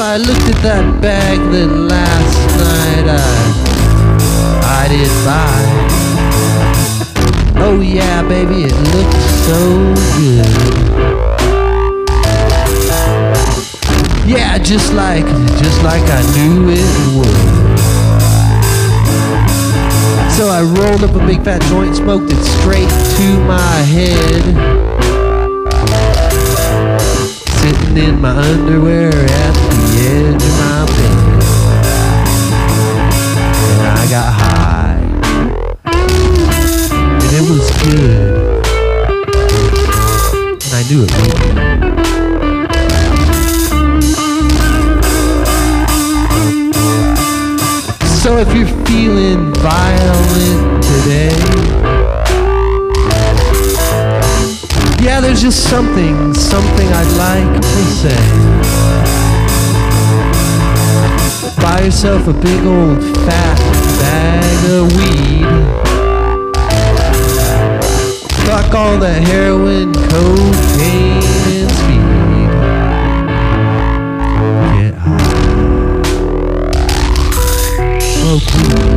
I looked at that bag that last night I didn't buy. Oh yeah, baby, it looked so good. Yeah, just like I knew it would. So I rolled up a big fat joint, smoked it straight to my head. Sitting in my underwear at the edge of my bed. And I got high. And it was good. And I knew it would be. So if you're feeling violent today, yeah, there's just something I'd like to say. Buy yourself a big old fat bag of weed. Fuck all that heroin, cocaine, and speed. Get high. Smoke weed.